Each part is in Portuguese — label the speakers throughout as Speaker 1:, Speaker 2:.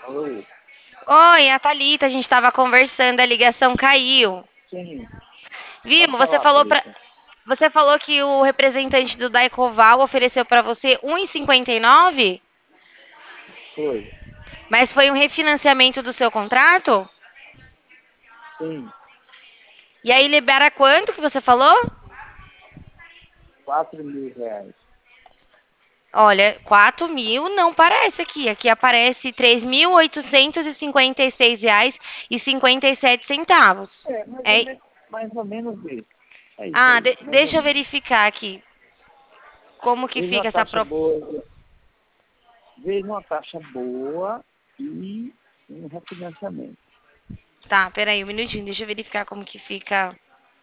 Speaker 1: Alô?
Speaker 2: Oi, a Thalita, a gente estava conversando, a ligação caiu.
Speaker 1: Sim,
Speaker 2: Viu?
Speaker 1: pode falar, Thalita.
Speaker 2: Você falou que o representante do Daicoval ofereceu para você 1,59,
Speaker 1: Foi.
Speaker 2: mas foi um refinanciamento do seu contrato?
Speaker 1: Sim,
Speaker 2: E aí libera quanto que você falou?
Speaker 1: R$ 4.000.
Speaker 2: Olha, 4 mil não parece aqui. Aqui aparece R$ 3.856,57.
Speaker 1: É,
Speaker 2: É,
Speaker 1: mais ou menos isso. É isso
Speaker 2: ah,
Speaker 1: aí, mais ou
Speaker 2: deixa eu
Speaker 1: menos.
Speaker 2: verificar aqui como que
Speaker 1: Veja uma
Speaker 2: fica essa
Speaker 1: taxa
Speaker 2: proposta.
Speaker 1: boa, veja uma taxa boa e um refinanciamento.
Speaker 2: Tá, peraí, um minutinho, deixa eu verificar como que fica.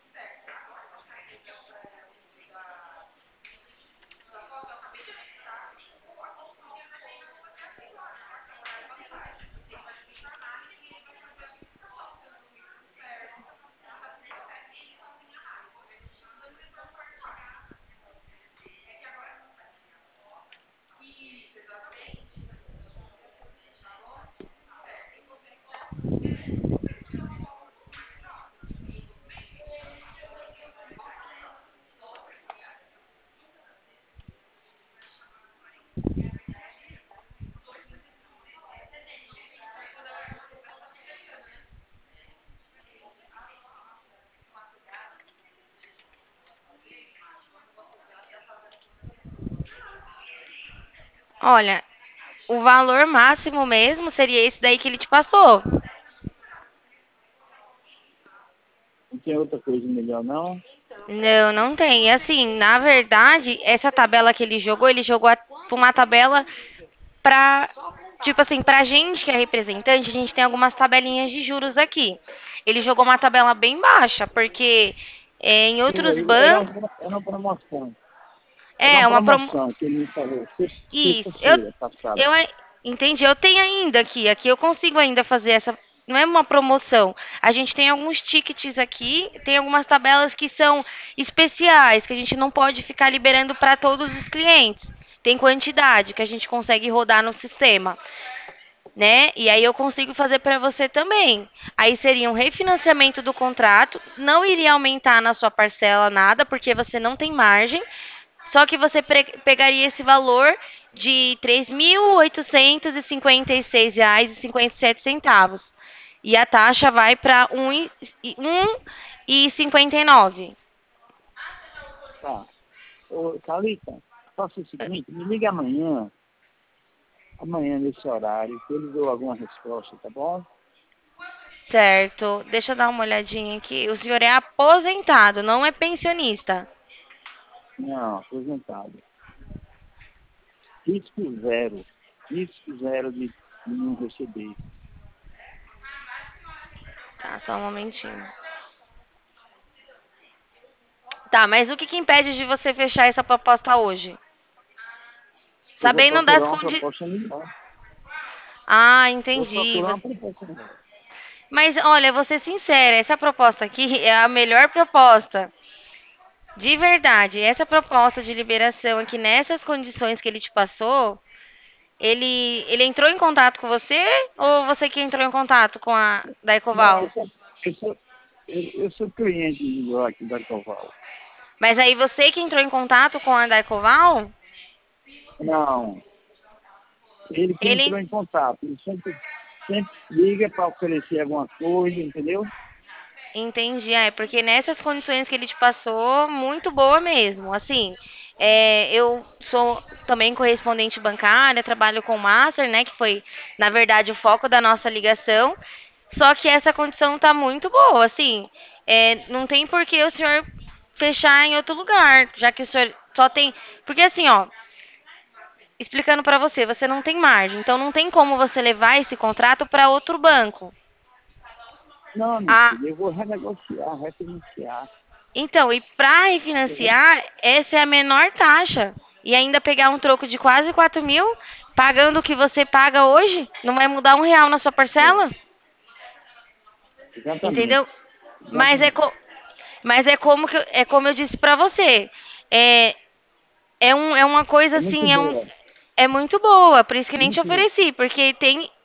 Speaker 2: Olha, o valor máximo mesmo seria esse daí que ele te passou.
Speaker 1: Não tem outra coisa melhor, não?
Speaker 2: Não, não tem. E assim, na verdade, essa tabela que ele jogou uma tabela pra, tipo assim, pra gente que é representante, a gente tem algumas tabelinhas de juros aqui. Ele jogou uma tabela bem baixa, porque em outros
Speaker 1: Foi, era
Speaker 2: bancos,
Speaker 1: uma promoção. Era
Speaker 2: é
Speaker 1: uma
Speaker 2: uma prom...
Speaker 1: promoção que ele me falou
Speaker 2: Isso,
Speaker 1: sexta-feira passada.
Speaker 2: entendi. Eu tenho ainda aqui eu consigo ainda fazer essa. Não é uma promoção. A gente tem alguns tickets aqui, tem algumas tabelas que são especiais, que a gente não pode ficar liberando para todos os clientes. Tem quantidade que a gente consegue rodar no sistema, né? E aí eu consigo fazer para você também. Aí seria um refinanciamento do contrato, não iria aumentar na sua parcela nada, porque você não tem margem. Só que você pegaria esse valor de R$ 3.856,57. E a taxa vai para 1,59.
Speaker 1: Tá. Ô, Thalita, faça o seguinte, me liga amanhã nesse horário, que ele deu alguma resposta, tá bom?
Speaker 2: Certo. Deixa eu dar uma olhadinha aqui. O senhor é aposentado, não é pensionista.
Speaker 1: Não, aposentado. Risco zero. Risco zero de não receber.
Speaker 2: Tá, só um momentinho. Tá, mas o que que impede de você fechar essa proposta hoje?
Speaker 1: Eu vou
Speaker 2: Sabendo
Speaker 1: procurar
Speaker 2: das
Speaker 1: uma
Speaker 2: condições.
Speaker 1: proposta melhor.
Speaker 2: Ah,
Speaker 1: Vou
Speaker 2: entendi.
Speaker 1: procurar uma proposta melhor.
Speaker 2: Mas olha, vou ser sincera, essa proposta aqui é a melhor proposta. De verdade, essa proposta de liberação aqui nessas condições que ele te passou, ele entrou em contato com você ou você que entrou em contato com a da
Speaker 1: Não,
Speaker 2: Ecoval?
Speaker 1: eu sou cliente aqui da Coval.
Speaker 2: Mas aí você que entrou em contato com a da Ecoval,
Speaker 1: Não, ele que
Speaker 2: ele
Speaker 1: entrou em contato. Ele sempre liga para oferecer alguma coisa, entendeu?
Speaker 2: entendi, porque nessas condições que ele te passou, muito boa mesmo. Assim, eu sou também correspondente bancária, trabalho com o Master, né, que foi, na verdade, o foco da nossa ligação. Só que essa condição tá muito boa, assim, não tem por que o senhor fechar em outro lugar, já que o senhor só tem. Porque assim, ó, explicando para você, você não tem margem, então não tem como você levar esse contrato para outro banco.
Speaker 1: Não, minha
Speaker 2: Ah,
Speaker 1: filha, eu vou renegociar, refinanciar.
Speaker 2: então, e para
Speaker 1: Entendeu?
Speaker 2: refinanciar, essa é a menor taxa. E ainda pegar um troco de quase 4 mil, pagando o que você paga hoje, não vai mudar R$ 1 na sua
Speaker 1: É,
Speaker 2: parcela,
Speaker 1: exatamente.
Speaker 2: entendeu? Mas é,
Speaker 1: Exatamente.
Speaker 2: co mas é como eu disse para você. É, é uma coisa
Speaker 1: É muito
Speaker 2: assim,
Speaker 1: boa.
Speaker 2: é muito boa, por isso que nem te
Speaker 1: Muito boa.
Speaker 2: ofereci, porque tem.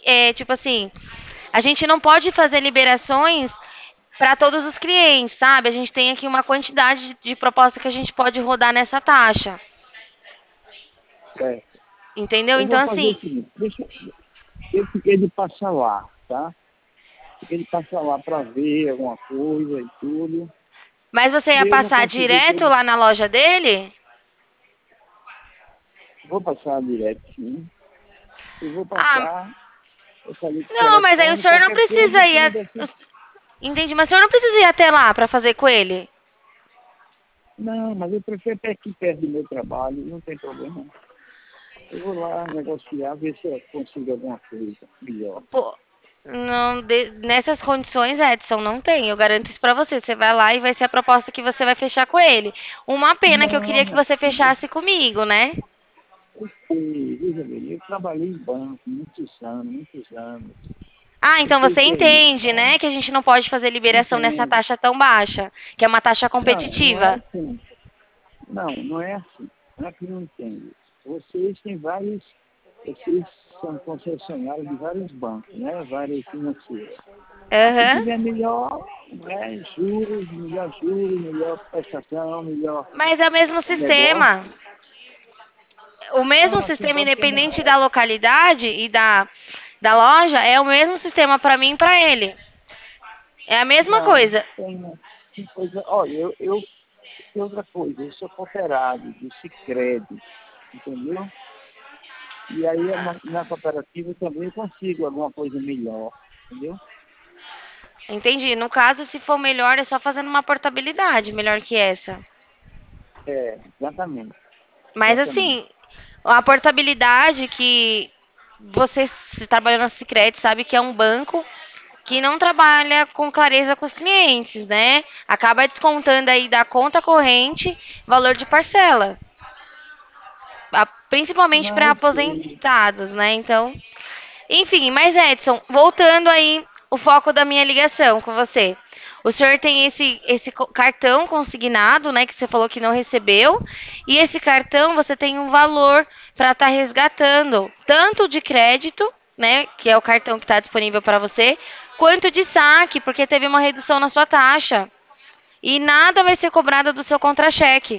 Speaker 2: tipo assim, a gente não pode fazer liberações para todos os clientes, sabe? A gente tem aqui uma quantidade de proposta que a gente pode rodar nessa taxa,
Speaker 1: certo.
Speaker 2: entendeu?
Speaker 1: Eu
Speaker 2: Então,
Speaker 1: vou fazer
Speaker 2: assim,
Speaker 1: o seguinte, eu fiquei de passar lá, tá? Fiquei de passar lá para ver alguma coisa e tudo.
Speaker 2: mas você
Speaker 1: Se
Speaker 2: ia
Speaker 1: eu não
Speaker 2: passar
Speaker 1: conseguir
Speaker 2: direto
Speaker 1: ter,
Speaker 2: lá na loja dele?
Speaker 1: vou passar direto, sim. Eu vou
Speaker 2: Ah,
Speaker 1: passar, eu falei com o
Speaker 2: não, mas aí o
Speaker 1: telefone,
Speaker 2: senhor não
Speaker 1: qualquer coisa,
Speaker 2: precisa ir.
Speaker 1: quando assim.
Speaker 2: Entendi, mas o senhor não precisa ir até lá para fazer com ele.
Speaker 1: Não, mas eu prefiro até aqui perto do meu trabalho, não tem problema. Eu vou lá negociar, ver se eu consigo alguma coisa melhor.
Speaker 2: Pô, não, nessas condições, Edson, não tem. Eu garanto isso pra você. Você vai lá e vai ser a proposta que você vai fechar com ele. Uma pena que eu
Speaker 1: Não,
Speaker 2: queria que
Speaker 1: minha
Speaker 2: você
Speaker 1: filha,
Speaker 2: fechasse comigo, né?
Speaker 1: eu sei, veja bem, eu trabalhei em banco muitos anos, muitos anos.
Speaker 2: Ah,
Speaker 1: Eu
Speaker 2: então
Speaker 1: sei o
Speaker 2: você
Speaker 1: que é isso,
Speaker 2: entende,
Speaker 1: sabe?
Speaker 2: né? Que a gente não pode fazer liberação nessa
Speaker 1: Entendo.
Speaker 2: taxa tão baixa, que é uma taxa
Speaker 1: Não, não é
Speaker 2: competitiva.
Speaker 1: assim. Não, não é assim. Não é que não entende. Vocês têm vários, vocês são concessionários de vários bancos, né? Várias financeiras. Se
Speaker 2: Aham.
Speaker 1: tiver melhor, né? Juros, melhor prestação, melhor
Speaker 2: Mas é o mesmo
Speaker 1: negócio.
Speaker 2: sistema. O mesmo
Speaker 1: Não, assim
Speaker 2: sistema,
Speaker 1: pode ser
Speaker 2: independente
Speaker 1: melhor.
Speaker 2: da localidade e da loja, é o mesmo sistema pra mim e pra ele. É a mesma
Speaker 1: Não,
Speaker 2: coisa.
Speaker 1: tem coisa. Olha, tem outra coisa, eu sou cooperado do Sicredi, entendeu? E aí na cooperativa também eu consigo alguma coisa melhor, entendeu?
Speaker 2: Entendi. No caso, se for melhor, é só fazendo uma portabilidade melhor que essa.
Speaker 1: É, exatamente,
Speaker 2: Mas
Speaker 1: exatamente.
Speaker 2: assim, a portabilidade que você se trabalha na Sicredi sabe que é um banco que não trabalha com clareza com os clientes, né? Acaba descontando aí da conta corrente valor de parcela, principalmente
Speaker 1: Não,
Speaker 2: para
Speaker 1: eu sei.
Speaker 2: aposentados, né? Então, enfim, mas Edson, voltando aí o foco da minha ligação com você. O senhor tem esse cartão consignado, né, que você falou que não recebeu, e esse cartão você tem um valor para estar resgatando, tanto de crédito, né, que é o cartão que está disponível para você, quanto de saque, porque teve uma redução na sua taxa. E nada vai ser cobrado do seu contra-cheque.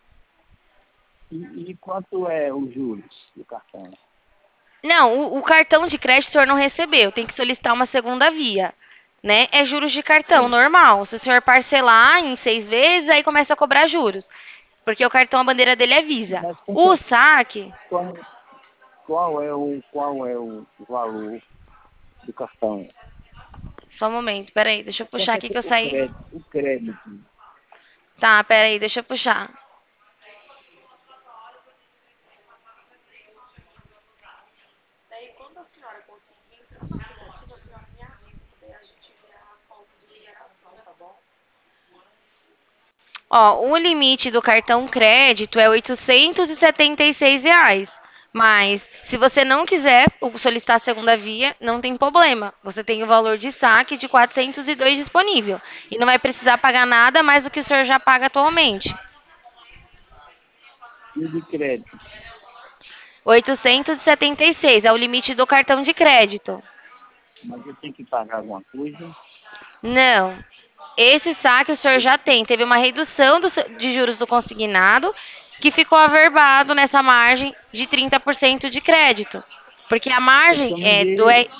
Speaker 1: E quanto é os juros do cartão?
Speaker 2: Não, o cartão de crédito o senhor não recebeu, tem que solicitar uma segunda via, né? É juros de cartão,
Speaker 1: É,
Speaker 2: normal. Se o senhor parcelar em 6 vezes, aí começa a cobrar juros, porque o cartão, a bandeira dele é Visa.
Speaker 1: mas
Speaker 2: O saque,
Speaker 1: qual, qual é o valor do cartão?
Speaker 2: só um momento, peraí, deixa eu puxar
Speaker 1: Quanto é
Speaker 2: aqui que eu
Speaker 1: o
Speaker 2: saí.
Speaker 1: crédito? O crédito.
Speaker 2: Tá, peraí, deixa eu puxar. Ó, o limite do cartão crédito é R$ 876. Mas, se você não quiser solicitar a segunda via, não tem problema. Você tem o valor de saque de 402 disponível. E não vai precisar pagar nada mais do que o senhor já paga atualmente.
Speaker 1: E de crédito.
Speaker 2: 876 é o limite do cartão de crédito.
Speaker 1: Mas eu tenho que pagar alguma coisa.
Speaker 2: Não. Esse saque o senhor já tem. Teve uma redução de juros do consignado que ficou averbado nessa margem de 30% de crédito. Porque a margem
Speaker 1: Então me
Speaker 2: é do.
Speaker 1: dê,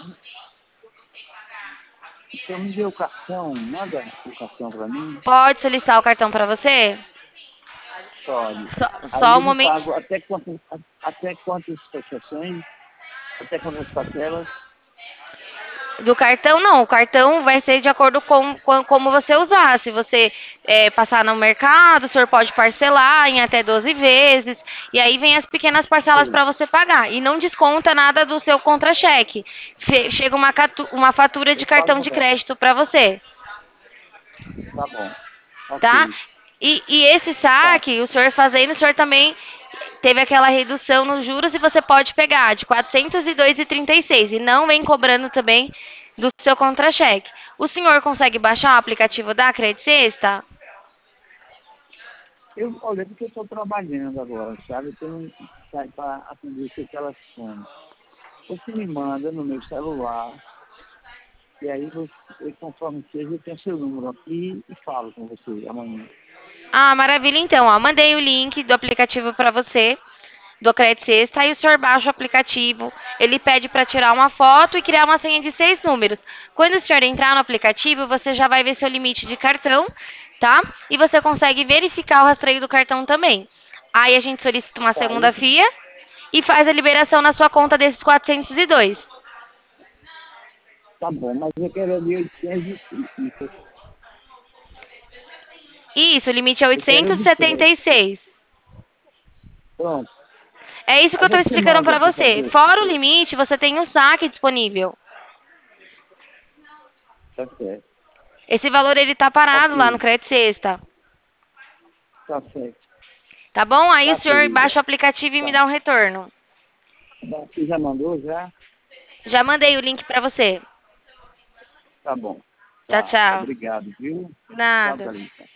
Speaker 1: então me dê o cartão, manda o cartão para mim.
Speaker 2: Pode solicitar o cartão para você?
Speaker 1: Pode. Aí
Speaker 2: Só um
Speaker 1: eu lhe
Speaker 2: momento.
Speaker 1: pago até quantas prestações, até quantas parcelas.
Speaker 2: Do cartão, não. O cartão vai ser de acordo com como você usar. Se você passar no mercado, o senhor pode parcelar em até 12 vezes. E aí vem as pequenas parcelas
Speaker 1: Sei,
Speaker 2: para você pagar. E não desconta nada do seu contra-cheque. Chega uma fatura de
Speaker 1: eu pago
Speaker 2: cartão
Speaker 1: no
Speaker 2: de
Speaker 1: banco.
Speaker 2: crédito para você,
Speaker 1: Tá bom.
Speaker 2: tá?
Speaker 1: Ok.
Speaker 2: E esse
Speaker 1: Tá.
Speaker 2: saque, o senhor fazendo, o senhor também teve aquela redução nos juros e você pode pegar de 402,36 e não vem cobrando também do seu contra-cheque. O senhor consegue baixar o aplicativo da Credit Sexta?
Speaker 1: Olha, porque eu estou trabalhando agora, sabe? Eu tenho que sair para atender esse telefone. você me manda no meu celular, e aí você, conforme seja, eu tenho seu número aqui e falo com você amanhã.
Speaker 2: Ah, maravilha, então, ó. Mandei o link do aplicativo para você, do Credit Sexta, aí o senhor baixa o aplicativo, ele pede para tirar uma foto e criar uma senha de 6 números. Quando o senhor entrar no aplicativo, você já vai ver seu limite de cartão, tá? E você consegue verificar o rastreio do cartão também. Aí a gente solicita uma
Speaker 1: Tá,
Speaker 2: segunda via e faz a liberação na sua conta desses 402.
Speaker 1: tá bom, mas eu quero de 800
Speaker 2: Isso, o limite é
Speaker 1: eu quero de crédito.
Speaker 2: 876.
Speaker 1: Pronto.
Speaker 2: É isso que
Speaker 1: Aí
Speaker 2: eu estou
Speaker 1: você
Speaker 2: explicando
Speaker 1: manda,
Speaker 2: para
Speaker 1: por
Speaker 2: você.
Speaker 1: favor.
Speaker 2: Fora o limite, você tem um saque disponível.
Speaker 1: Tá certo.
Speaker 2: Esse valor ele tá parado lá no
Speaker 1: Ok,
Speaker 2: Credit Sexta.
Speaker 1: tá certo.
Speaker 2: Tá bom? Aí o
Speaker 1: Tá,
Speaker 2: senhor
Speaker 1: querida.
Speaker 2: baixa o aplicativo e me
Speaker 1: Tá.
Speaker 2: dá um retorno.
Speaker 1: Você já mandou já?
Speaker 2: Já mandei o link para você.
Speaker 1: Tá bom.
Speaker 2: Tchau,
Speaker 1: Tá.
Speaker 2: tchau.
Speaker 1: Obrigado, viu? Tchau,
Speaker 2: Nada.
Speaker 1: Thalita.